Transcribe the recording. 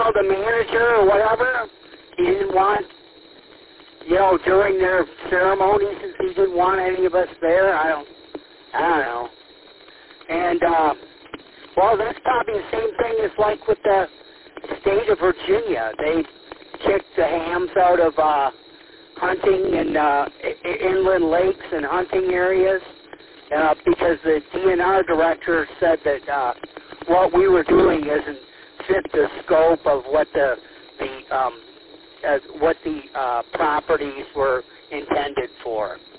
the manager or whatever, he didn't want, during their ceremonies, he didn't want any of us there. I don't know. And, well, that's probably the same thing as like with the state of Virginia. They kicked the hams out of hunting in inland lakes and hunting areas because the DNR director said that what we were doing isn't fit the scope of what the properties were intended for.